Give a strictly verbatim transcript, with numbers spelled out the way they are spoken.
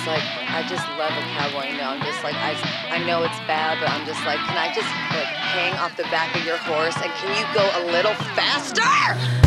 just like, I just love a cowboy. You know, I'm just like, I, I know it's bad, but I'm just like, can I just like hang off the back of your horse and can you go a little faster?